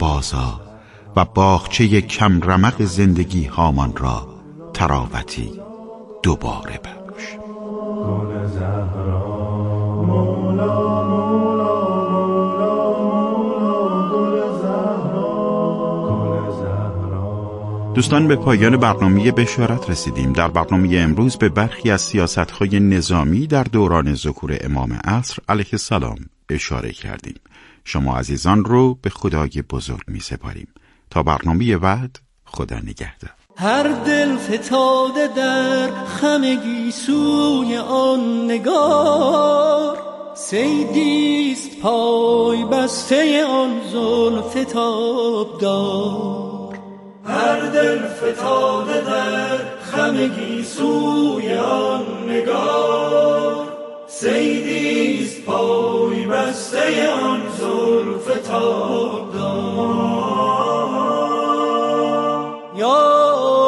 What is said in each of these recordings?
آزاد و باغچه کم رمق زندگی هامان را تراوتی دوباره بخش. گل زهرا مولا مولا گل زهرا. دوستان، به پایان برنامه بشارت رسیدیم. در برنامه امروز به برخی از سیاست‌های نظامی در دوران ظهور امام عصر علیه السلام اشاره کردیم. شما عزیزان رو به خدای بزرگ می‌سپاریم. تا برنامه بعد، خدا نگهدار. هر دل فتاده در خم گیسوی آن نگار، صیدیست پای بسته آن زلف تابدار. هر دل فتاده در خم گیسوی آن نگار، صیدیست پای بسته آن زلف تابدار. یا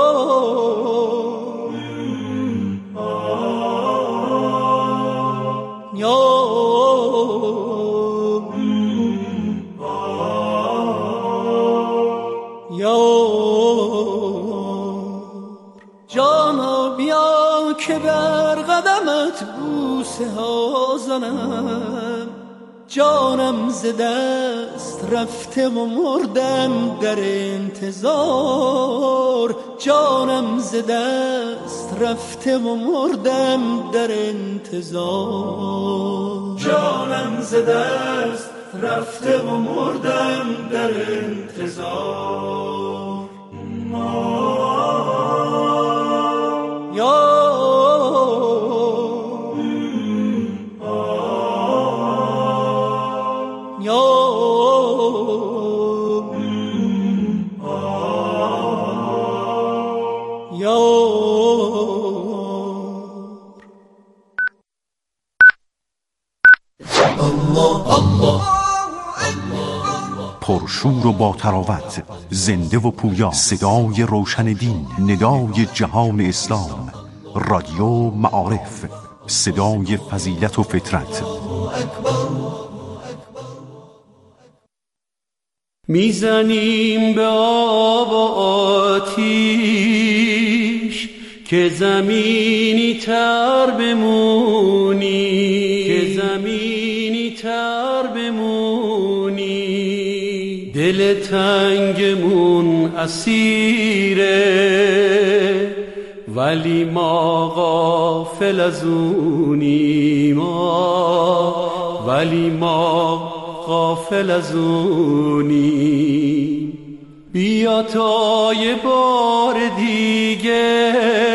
جانا بیا که بر قدمت بوسه ها زنم، جانم ز دست رفته و مردم در انتظار. جانم ز دست رفته و مردم در انتظار. جانم ز دست رفته و مردم در انتظار. یا پرشور و با تراوت، زنده و پویا، صدای روشن دین، ندای جهان اسلام، رادیو معارف، صدای فضیلت و فطرت. میزنیم به آب و آتیش که زمینی تر بمونی، که زمینی تر بمونی. دل تنگمون اسیره ولی ما غافل از اونیم، ولی ما غافل از اونیم. بیا تا یه بار دیگه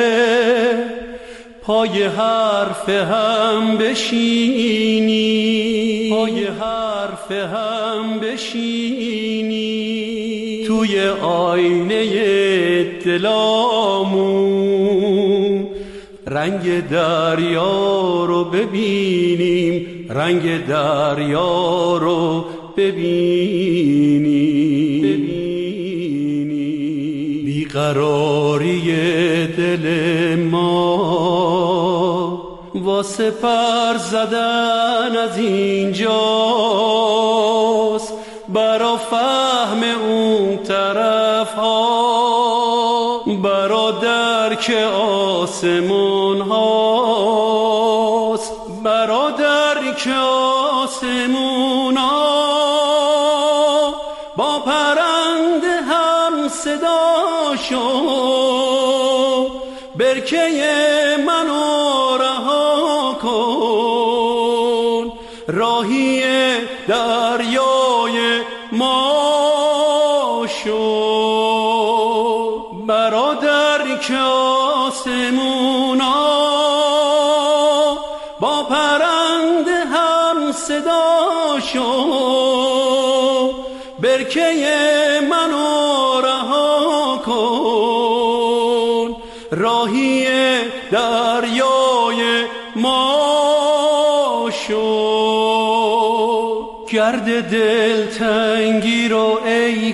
پای حرف هم بشینی، پای حرف هم بشینی. توی آینه دلامون رنگ دریا رو ببینیم، رنگ دریا رو ببینیم. بیقراری دل ما واسه پر زدن از اینجاست، برا فهم اون طرف ها، برا درک آسمون هاست، برا درک آسمون ها. با پرنده هم صدا شو، برکه منو رها کن، راهی دریای ما شو. برادر که آسمونا با پرنده هم صدا شو، برکه منو رها کن، راهی دریای ما شو. گرد دلتنگی رو ای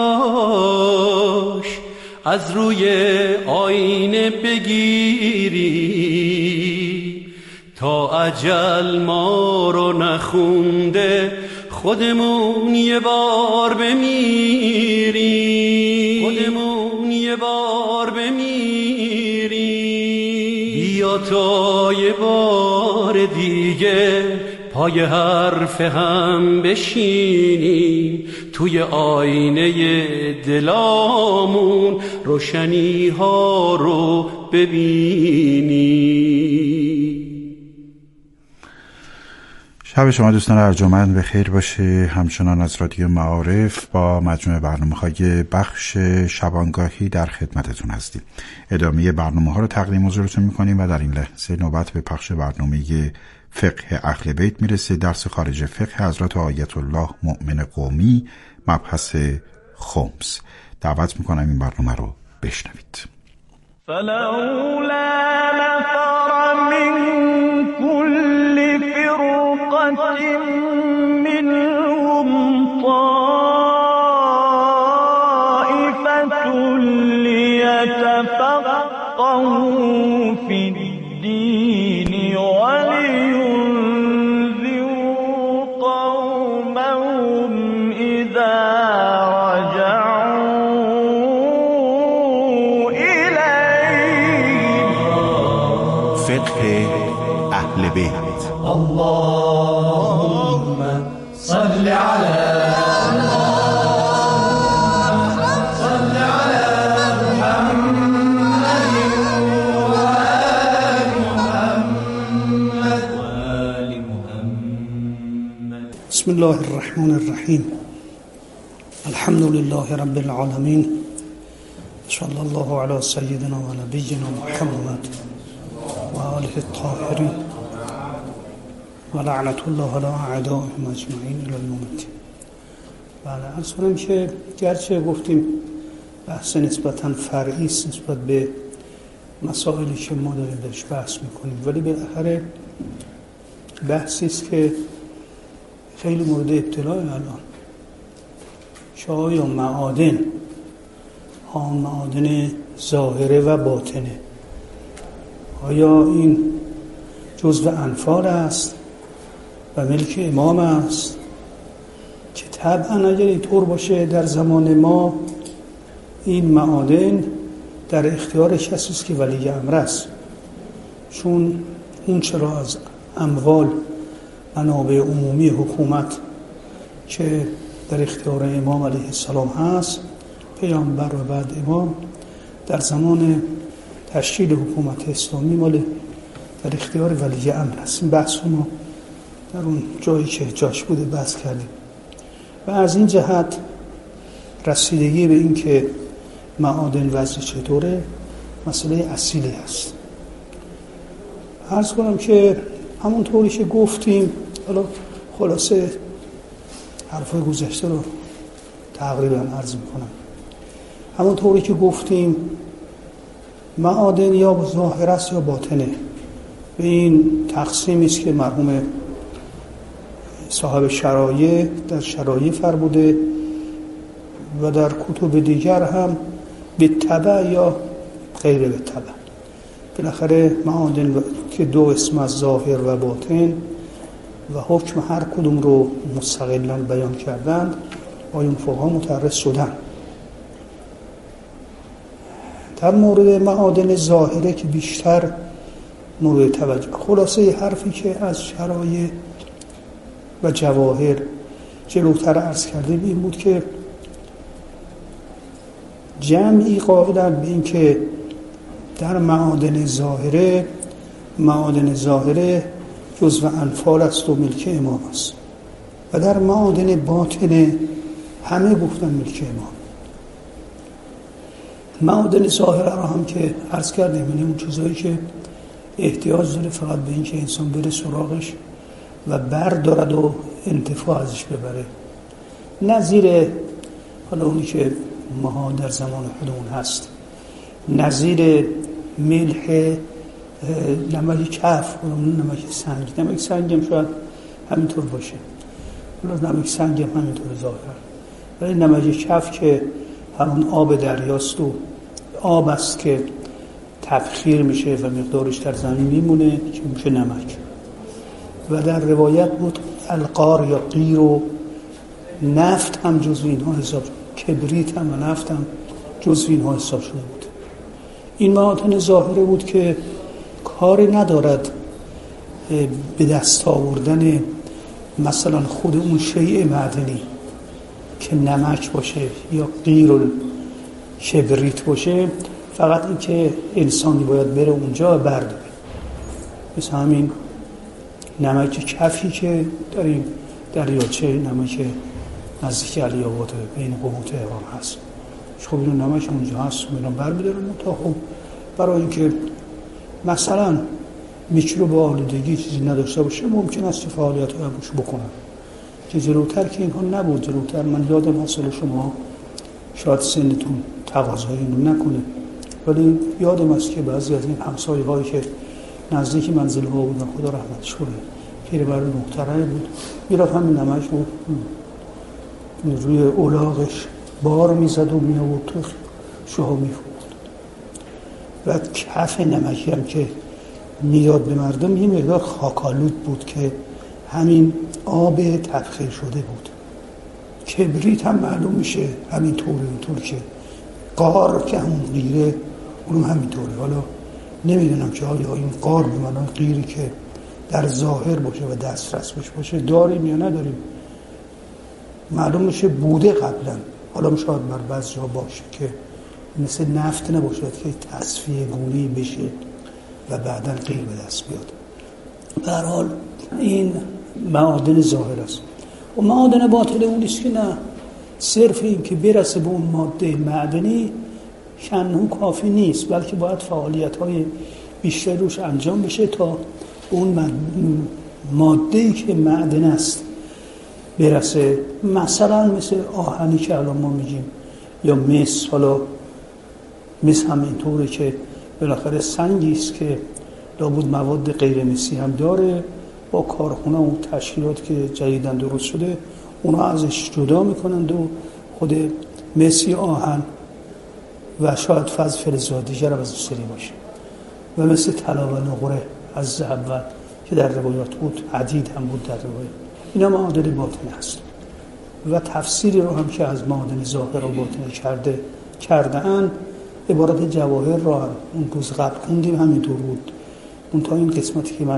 کاش از روی آینه بگیری، تا اجل ما رو نخونده خودمون یه بار بمیریم بیا تا یه بار دیگه پای حرف هم بشینیم توی آینه دلامون روشنی ها رو ببینیم. شب شما دوستان ارجمند به خیر باشه. همچنان از رادیو معارف با مجموعه برنامه‌های بخش شبانگاهی در خدمتتون هستیم. ادامه برنامه‌ها رو تقدیم حضورتون می‌کنیم و در این لحظه نوبت به پخش برنامه فقه اهل بیت میرسه. درس خارج فقه حضرت آیت الله مؤمن قومی، مبحث خمس. دعوت می‌کنم این برنامه رو بشنوید. فلولا نفر من كل فرقة منهم طائفة ليتفقهوا في الدين ولينذروا قومهم إذا رجعوا إليهم. فقه اهل بیت. اللهم صل على بسم الله الرحمن الرحیم. الحمد لله رب العالمین. صلی الله علی سیدنا و نبینا محمد و آله الطاهرین و لعنت الله علی اعدائهم اجمعین الی یوم الدین. بله، عرض کنم که گرچه گفتیم بحث نسبتاً فرعی است نسبت به مسائلی که ما داریم بهش بحث میکنیم، ولی بالاخره بحثی است که خیلی مورد ابتلاء الان. آیا معادن، آن معادن ظاهره و باطنه، آیا این جزء انفال است و ملک امام است که طبعا اگر اینطور باشه در زمان ما این معادن در اختیار کسی است که ولی امر است، چون اون چرا از اموال منابع عمومی حکومت که در اختیار امام علیه السلام هست، پیامبر و بعد امام در زمان تشکیل حکومت اسلامی مال در اختیار ولی امر است. این بحث ما در اون جایی که جاش بوده بحث کردیم و از این جهت رسیدگی به این که معادن وضع چطوره مسئله اصیلی هست. عرض کنم که همونطوری که گفتیم، حالا خلاصه حرفای گذشته رو تقریبا عرض میکنم. همونطوری که گفتیم معادن یا ظاهر است یا باطنه. به این تقسیمی است که مرحوم صاحب شرایع در شرایع فرموده و در کتب دیگر هم به تبع یا غیر به تبع. بالاخره معادن که دو اسم از ظاهر و باطن و حکم هر کدوم رو مستقلاً بیان کردند، آیون فقها متعرض شدن. در مورد معادن ظاهره که بیشتر مورد توجه، خلاصه حرفی که از شرایع و جواهر جلوتر عرض کردیم این بود که جمعی قائلند به این که در معادن ظاهره جزو انفال است و ملک امام است و در معادن باطنه همه گفتن ملک امام. معادن ظاهره را هم که عرض کردیم، یعنی اون چیزایی که احتیاج داره فقط به این که انسان بره سراغش و بردارد و انتفاع ازش ببره، نظیر حالا اونی که ما در زمان خودمون هست، نظیر ملح نمک کف و نمک سنگ. نمک سنگ هم شاید همینطور باشه، نمک سنگ هم همینطور ظاهر، ولی نمک کف که همون آب دریاست و آب است که تبخیر میشه و مقدارش در زمین میمونه که میشه نمک. و در روایت بود القار یا قیر و نفت هم جزو اینها حساب شده، کبریت هم و نفت هم جزو اینها حساب شده بود. این معادن ظاهره بود که کاری ندارد به دست آوردن مثلا خود اون شیء معدنی که نمک باشه یا غیر کبریت باشه، فقط این که انسانی باید بره اونجا برداره. مثل همین نمک کفی که در این دریاچه نمک نزدیک علی آباد بین قبوط ایوان هست، خب این نمک اونجا هست، میرن بر میدارن تا خب برای اینکه مثلا میکروب آلودگی چیزی نداشته باشه ممکن است فعالیت های روش بکنن که جلوتر که اینها نبود. جلوتر من یادم اصلا شما شاید سنتون تقاضای اینو نکنه، ولی یادم است که بعضی از این همسایه هایی که نزدیک منزل ها بودن، خدا رحمتش کنه، پیرمرد محترم بود، میرفت همین نمک رو روی الاغش بار میزد و میآورد تو شوها میفروخت. و کف نمکی هم که میداد به مردم یه مقدار خاکالود بود که همین آب تبخیر شده بود. کبریت هم معلوم میشه همینطور که قار که همون غیره اونم همینطوره. حالا نمیدونم که آیا این قار به معنای غیری که در ظاهر باشه و دسترس باشه داریم یا نداریم، معلوم میشه بوده قبلا. حالا شاید بر بعضی جا باشه که مثل نفت نباشد که تصفیه گونه‌ای بشه و بعداً غیر به دست بیاد. به هر حال این معادن ظاهر است. و معادن باطن اون است که نه صرف این که برسه به اون ماده معدنی شنو کافی نیست، بلکه باید فعالیت‌های بیشتر روش انجام بشه تا اون ماده‌ای که معدن است برسه. مثلا مثل آهنی که الان ما میگیم یا مس، حالا مس هم اینطوره که بالاخره سنگی است که لابد مواد غیر مسی هم داره، با کارخونه و تشکیلات که جدیداً درست شده اونا ازش جدا میکنند و خود مسی آهن و شاید فلزات دیگر از سری باشه و مثل طلا و نقره از ذهب که در روایات بود، حدید هم بود در روایات. اینا معادن باطنی هست و تفسیری رو هم که از معادن ظاهر و باطنی کرده‌اند عبارت جواهر را هم اون روز قبل خوندیم، همینطور بود. اون تا این قسمتی که من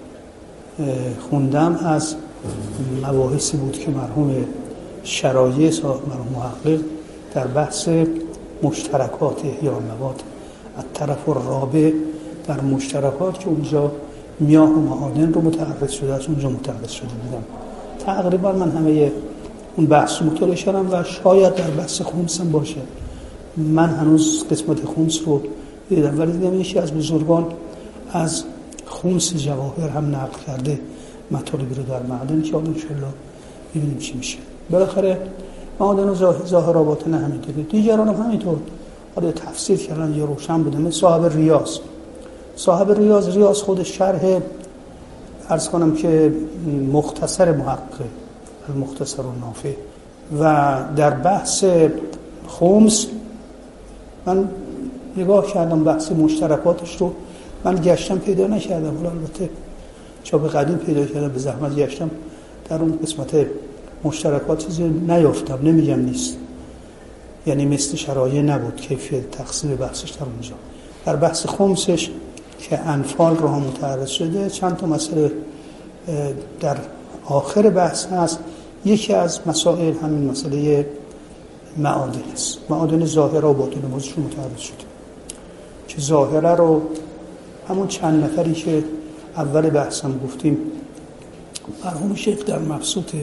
خوندم از مباحثی بود که مرحوم شرایع مرحوم محقق در بحث مشترکات یا مواد از طرف الرابع در مشترکات که اونجا میاه و معادن رو متعرض شده است، اونجا متعرض شده بودم. تقریبا من همه اون بحث مطالعه کردم و شاید در بحث خمس هم باشه. من هنوز قسمت خمس رو دیدم، ولی دیدم یکی از بزرگان از خمس جواهر هم نقل کرده مطالبی رو در معدن که انشاءالله ببینیم چی میشه. بالاخره معادن و ظاهر و باطن همینطوره، دیگران هم همینطور. حالا تفسیر کردن یا روشن بوده. مثل صاحب ریاض خودش شرح عرض کنم که مختصر محقق المختصر النافع و در بحث خمس من نگاه کردم بحث مشترکاتش رو، من گشتم پیدا نکردم. حالا البته چاپ قدیم پیدا کردم، به زحمت گشتم در اون قسمت مشترکات چیزی نیافتم. نمیگم نیست، یعنی مثل شرایع نبود کیفیت تقسیم بحثش در اونجا. در بحث خمسش که انفال رو هم متعرض شده چند تا مسئله در آخر بحث هست. یکی از مسائل همین مسئله معادن است. معادن ظاهره و باطنه موضوعش متعرض شده که ظاهره رو همون چند نفری که اول بحث هم گفتیم، مرحوم شیخ در مبسوط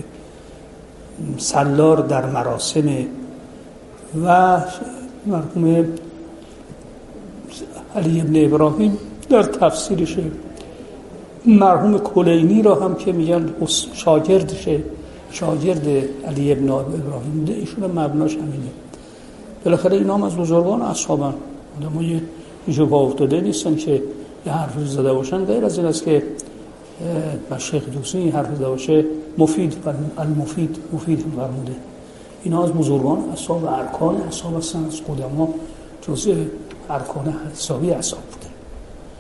سالار در مراسم و مرحوم علی ابن ابراهیم در تفسیرش، مرحوم کلینی را هم که میگن شاگرد علی ابن ابراهیم ده، ایشون مبناش همینه. بالاخره اینا هم از بزرگان اصحابن، آدم‌ها یه جا افتاده نیستن که یه حرفی زده باشن. غیر از این است که شیخ دوسی حرف زده باشه مفید هم فرموده. اینا از بزرگان اصحاب و ارکان اصحاب هستن، از قدما جزء ارکان حسابی اصحاب بوده.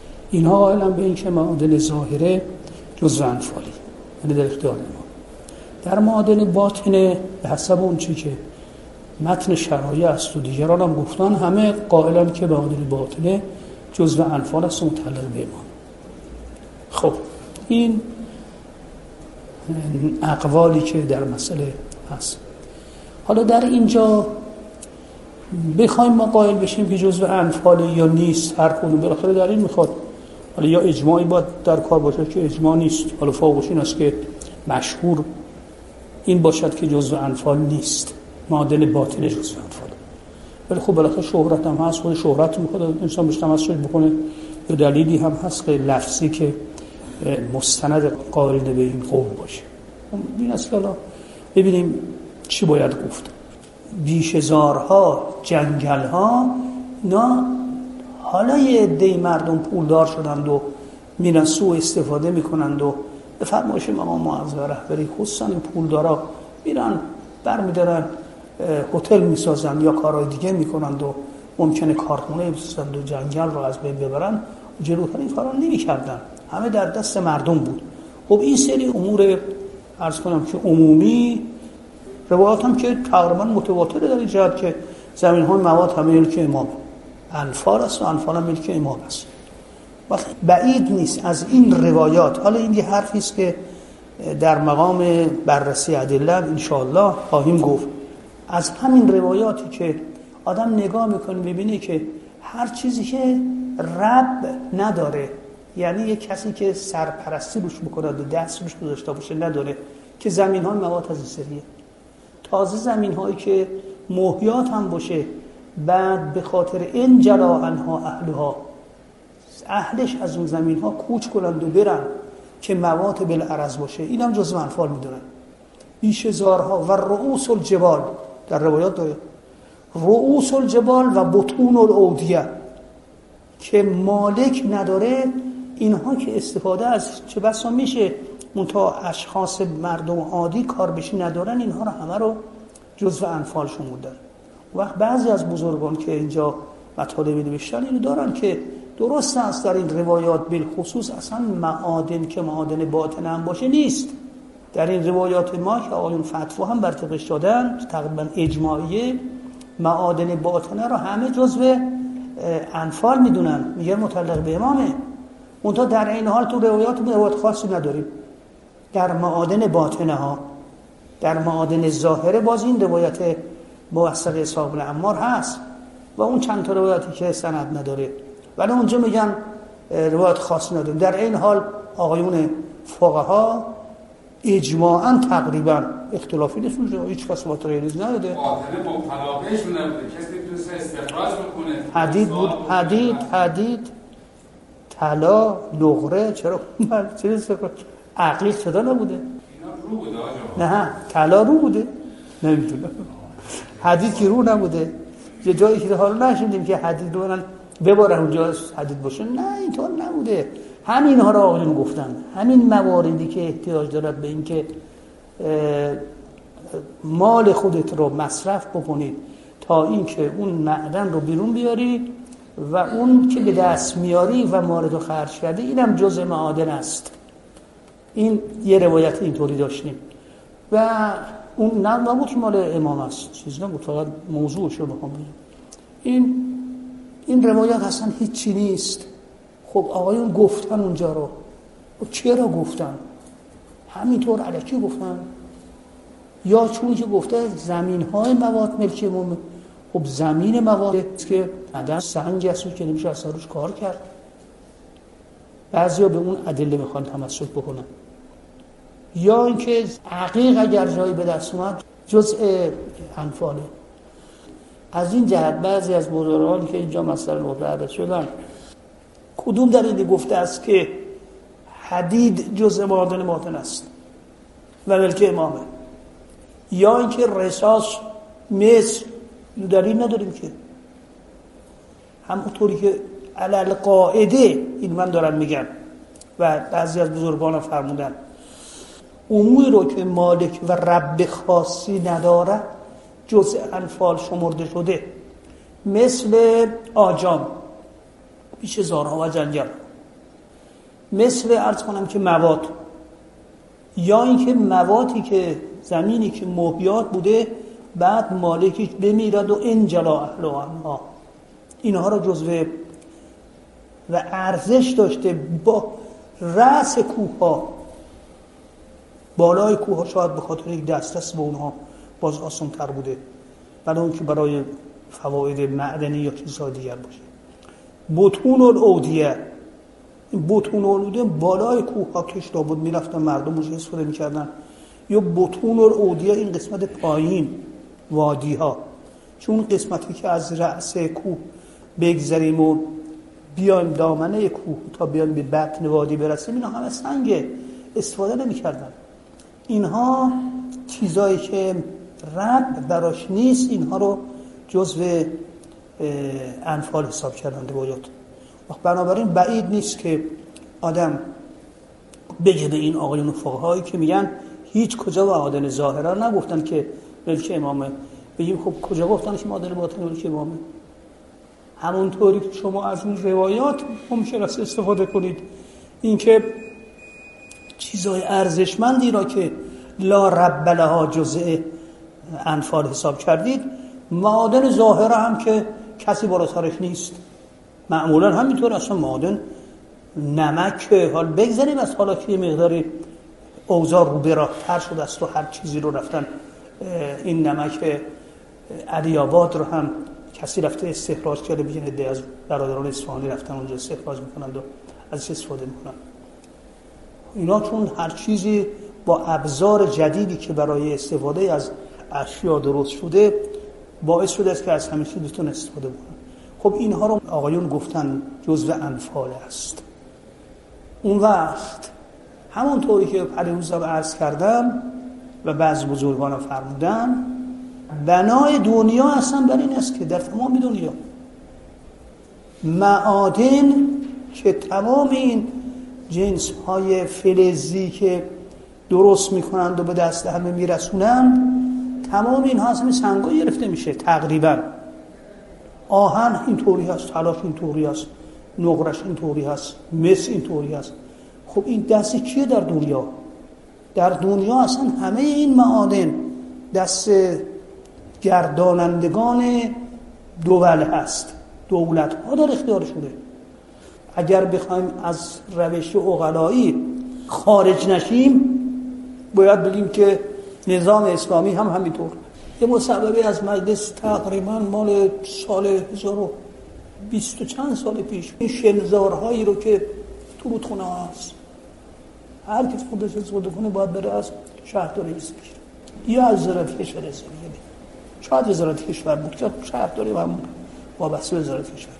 اینها قائلن به این که معادن ظاهره جزء انفالی، یعنی در اختیار ما. در معادن باطنه به حسب اون چی که متن شرایع است و دیگران هم گفتن، همه قائلن که معادن باطنه جزء انفال است و متعلق به ایمان. خب این اقوالی که در مسئله هست. حالا در اینجا بخوایم ما قائل بشیم که جزء انفال یا نیست، هر کدوم بالاخره در این میخواد حالا یا اجماعی باید در کار باشه که اجماع نیست، حالا فوقش این است که مشهور این باشد که جزء انفال نیست، معادن باطن جزء انفال. ولی خب بالاخره شهرت هم هست، خود شهرت میخواد انسان بیشتر تمسک بکنه، یا دلیلی هم هست که لفظی که مستند قارن به این قول باشه. این است که حالا ببینیم چی باید گفت. بیشه‌زارها، جنگل‌ها، اینا حالا یه عده مردم پولدار شدند و میرن سوء استفاده میکنند و به فرمایش امام معظم رهبری خصوصا این پولدارا میرن برمیدارن هتل میسازن یا کارهای دیگه میکنند و ممکنه کارخونه بسازند و جنگل رو از بین ببرن. جلوتر این کارا نمیکردن، همه در دست مردم بود. خب این سری امور عرض کنم که عمومی، روایات هم که تقریبا متواتره در این جهت که زمین های مواد همه ملک امام، انفال است و انفال هم ملک امام است. وقت بعید نیست از این روایات، حالا این یه حرفی است که در مقام بررسی ادله انشاءالله خواهیم گفت، از همین روایاتی که آدم نگاه میکنه ببینه که هر چیزی که رب نداره، یعنی یک کسی که سرپرستی روش بکنه و دست روش گذاشته باشه نداره، که زمین های مواد از این سریه. تازه زمین هایی که محیات هم باشه، بعد به خاطر این جلا عنها اهلش از اون زمین ها کوچ کنند و برن که مواد بالعرض باشه، این هم جزء انفال میدونن. بیشه‌زارها و رؤوس الجبال در روایات داره، رؤوس الجبال و بطون الاودیه که مالک نداره، اینها که استفاده از چه بسا میشه منتها اشخاص مردم عادی کار بشی ندارن، اینها رو همه رو جزء انفال شمردن. وقت بعضی از بزرگان که اینجا مطالبی نوشتن اینو دارن که درست است در این روایات بالخصوص اصلا معادن که معادن باطن هم باشه نیست. در این روایات ما که آقایون فتوا هم برطبقش دادن تقریبا اجماعیه، معادن باطنه رو همه جزء انفال میدونن، میگه متعلق به امامه. منتها در این حال تو روایات خاصی نداریم در معادن باطنه ها. در معادن ظاهره باز این روایت موثق اسحاق بن عمار هست و اون چند تا روایتی که سند نداره، ولی اونجا میگن روایت خاصی نداریم. در این حال آقایون فقها اجماعاً تقریبا اختلافی نیست، هیچ کس متریز نداده. باطنه با پلاقهشون نبوده، کسی نمیتونسته استخراج بکنه. حدید بود، حدید طلا، نقره، چرا استخراج؟ عقیق صدا نبوده. اینا رو بوده آجا؟ نه طلا رو بوده، نمیدونم. حدید که رو نبوده. یه جایی که حالا نشیدیم که حدید رو ببارن اونجا حدید باشه، نه اینطور نبوده. همین ها را آقایون گفتن، همین مواردی که احتیاج دارد به این که مال خودت رو مصرف بکنید تا این که اون معدن رو بیرون بیاری و اون که به دست میاری و مارد رو خرج کرده، اینم جزء معادن است. این یه روایت اینطوری داشتیم و اون نبود که مال امام است، چیز نبود، فقط موضوعش رو بخوام بگم. این روایت اصلا هیچی نیست. خب آقایون گفتن اونجا رو، چرا گفتن؟ همینطور الکی گفتن یا چون که گفته زمین های مواد ملک امام؟ خب زمین مواد که عدد سنگ است که نمیشه از روش کار کرد. بعضیا به اون ادله میخوان تمسک بکنن. یا اینکه عقیق اگر جایی به دست اومد جزء انفاله. از این جهت بعضی از بزرگان که اینجا مثلا متعرض شدن، کدوم در این گفته است که حدید جزء معادن باطن است و ملک امامه، یا اینکه رصاص مصر دلیل نداریم که همونطوری که علل قاعده این من دارم میگم و بعضی از بزرگان ها فرمودن اموری رو که مالک و رب خاصی نداره جزء انفال شمرده شده، مثل آجام، بیشه‌زارها و جنگل، مثل عرض کنم که مواد، یا اینکه موادی که زمینی که مهیات بوده بعد مالکش بمیرد و انجلا اهل آنها، اینها را جزوه و ارزش داشته. با رأس کوه ها، بالای کوه ها شاید به خاطر یک دسترس به اونها باز آسان تر بوده، برای اون که برای فواید معدنی یا چیزهای دیگر باشه. بطون الاودیه، این بطون الاودیه بالای کوه ها کش لابد میرفتن مردم موش استفاده میکردن، یا بطون الاودیه این قسمت پایین وادی ها، چون قسمتی که از رأس کوه بگذریم و بیایم دامنه کوه تا بیایم به بطن وادی برسیم، اینا همه سنگ، استفاده نمی‌کردن. اینها چیزایی که رب براش نیست، اینها رو جزو انفال حساب کردن روایات. بنابراین بعید نیست که آدم بگه به این آقایون فقهایی که میگن هیچ کجا معادن ظاهرا نگفتن که ملک امامه، بگیم خب کجا گفتن که معادن باطن ملک امامه؟ همونطوری که شما از اون روایات ممکن است استفاده کنید. اینکه چیزای ارزشمندی را که لا رب لها جزء انفال حساب کردید، معادن ظاهره هم که کسی بالاترش نیست، معمولا همینطور. اصلا معادن نمک، حال بگذاریم از حالا که یه مقداری اوضاع رو براه‌تر شده است و هر چیزی رو رفتن، این نمک علی آباد رو هم کسی رفته استخراج کرده، بگین عده از برادران اصفهانی رفتن اونجا استخراج میکنند و ازش استفاده میکنن. اینا چون هر چیزی با ابزار جدیدی که برای استفاده از اشیا درست شده باعث شده است که از همین چیزتون استفاده بکنن. خب اینها رو آقایون گفتن جزو انفال است. اون وقت همونطوری که پریروزم عرض کردم و بعضی بزرگان فرمودن، بنای دنیا اصلا بر این است که در تمام دنیا معادن که تمام این جنس های فلزی که درست میکنند و به دست همه میرسونند، تمام اینها از همین سنگا گرفته میشه تقریبا. آهن این طوری هست، تلاش این طوری هست، نقرش این طوری هست، مس این طوری هست. خب این دست کیه در دنیا؟ در دنیا اصلا همه این معادن دست گردانندگان دول هست، دولت ها در اختیار شده. اگر بخوایم از روش عقلایی خارج نشیم باید بگیم که نظام اسلامی هم همینطور. یه مصوبه از مجلس تقریبا مال سال 1020 چند سال پیش، این شنزارهایی رو که تو رودخونه هست، هر کی خودش استفاده کنه باید بره از شهرداری بگیره یا از وزارت کشور استفاده. شاید وزارت کشور بود که شهرداری هم وابسته به وزارت کشور.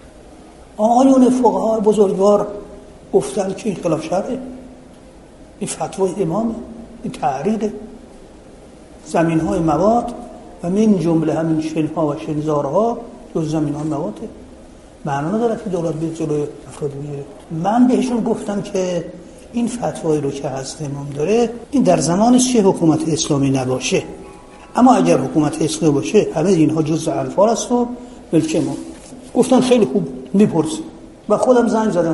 آقایون فقها بزرگوار گفتن که این خلاف شرعه، این فتوای امامه، این تحریره. زمین های مواد و من جمله همین شنها و شنزارها جز زمین های مواده. معنا نداره که دولت به جلوی افراد بگیره. من بهشون گفتم که این فتوایی رو که هست امام داره، این در زمانش چه حکومت اسلامی نباشه، اما اگر حکومت اسلامی باشه همه اینها جزء انفال است و ملک امام. گفتن خیلی خوب، میپرسی. و خودم زنگ زدم،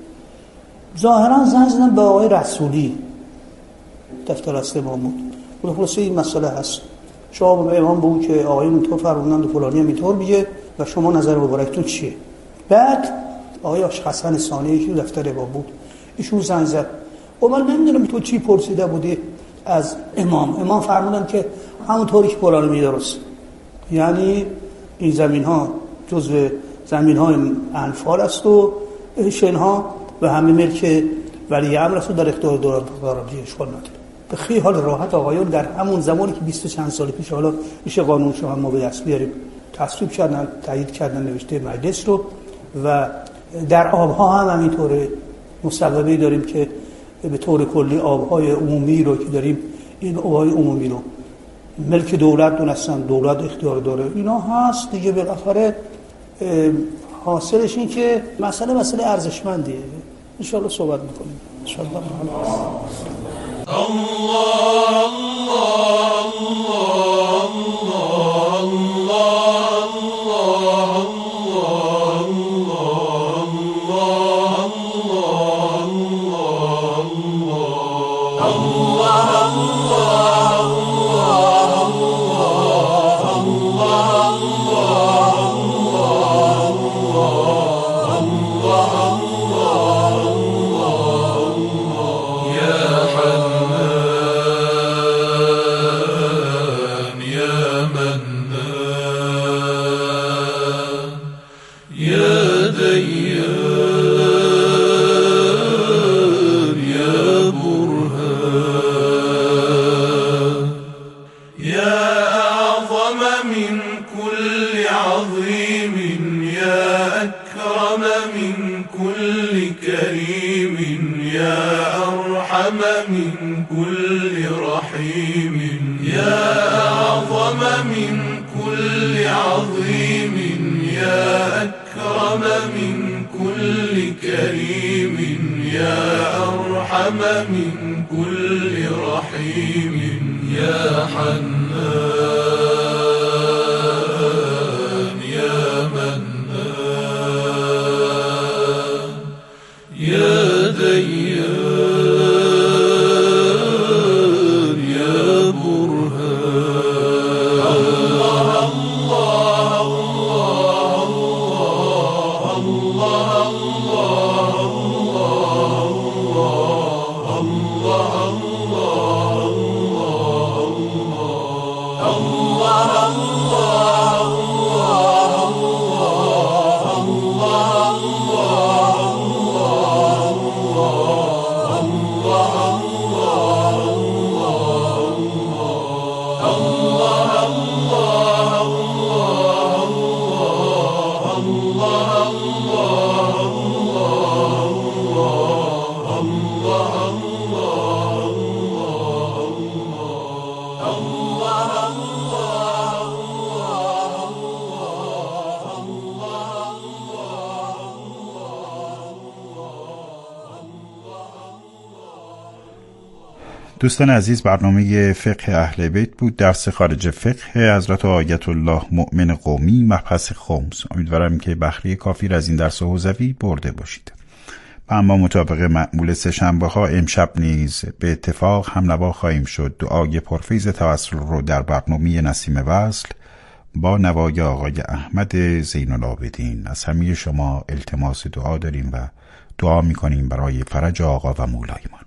ظاهرا زنگ زدم به آقای رسولی، دفتر اصل امام بود. خلاصه این مسئله هست، شما به امام بگو که آقایون اینطور فرمودند و فلانی هم اینطور میگه و شما نظر مبارکتون چیه. بعد آقای حسن ثانی که دفتر امام بود ایشون زنگ زد، و من نمیدونم تو چی پرسیده بودی از امام فرمودن که همونطوری که فلانی میگه درست، یعنی این زمین ها جزو زمین های انفال است و شنها و همه ملک ولی امر است و در اختیار دولت قرار میگیره، اشکال نداره. به خیلی حال راحت آقایون در همون زمانی که 20 چند سال پیش، حالا میشه قانون شما ما به دست بیاریم، تصویب کردن، تایید کردن نوشته مجلس رو. و در آبها هم همینطوره، مصوبه‌ای داریم که به طور کلی آبهای عمومی رو که داریم، این آبهای عمومی رو ملک دولت دونستن، دولت اختیار داره، اینا هست دیگه. بالاخره حاصلش این که مسئله ارزشمندیه. ان شاء الله صحبت می‌کنیم ان شاء الله. الله من كل عظيم يا أكرم من كل كريم يا أرحم من كل رحيم يا أعظم من كل عظيم يا أكرم من كل كريم يا أرحم من كل رحيم يا حنان يا منان يا ديان يا برهان الله الله الله الله دوستان عزیز، برنامه فقه اهل بیت بود، درس خارج فقه حضرت آیت الله مؤمن قومی، مبحث خمس. امیدوارم که بهره کافی از این درس حوزوی برده باشید. و اما مطابق معمول سه‌شنبه ها امشب نیز به اتفاق هم نوا خواهیم شد. دعای پرفیض توسل رو در برنامه نسیم وصل با نوای آقای احمد زین العابدین. از همه شما التماس دعا داریم و دعا میکنیم برای فرج آقا و مولایمان.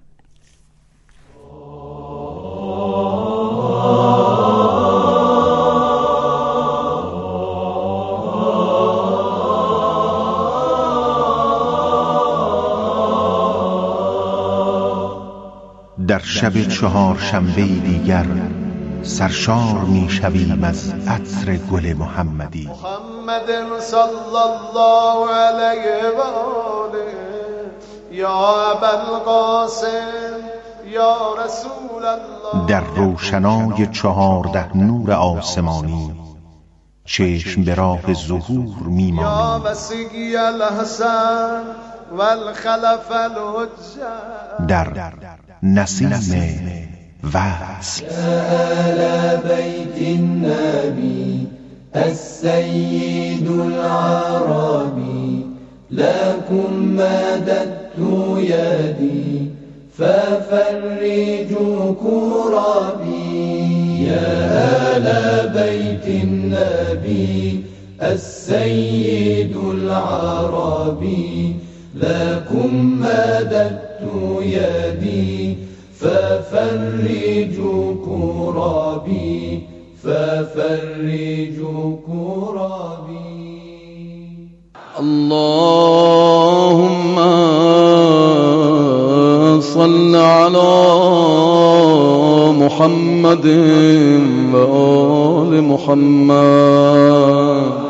در شب چهارشنبه دیگر سرشار می شویم از عطر گل محمدی. محمد صلی الله علیه و آله یا ابوالقاسم یا رسول الله. در روشنای 14 نور آسمانی چشم به راه ظهور می مانیم. یا وسیقی الحسن والخلف الحجه. در نسیم وصل. آل بیت النبی السید العربی لكم مددت يدي ففرجوا كربي. يا آل بيت النبي السيد العربي لكم مددت يدي ففرجوا كربي ففرجوا كربي. اللهم صل على محمد وآل محمد.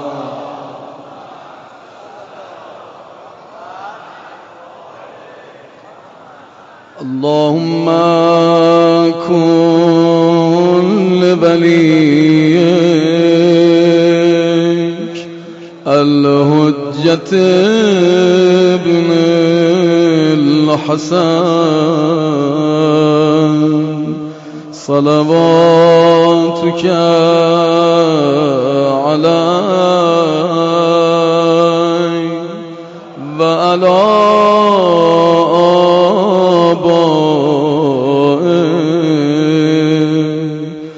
اللهم كن لوليك الحجة ابن الحسن صلواتك على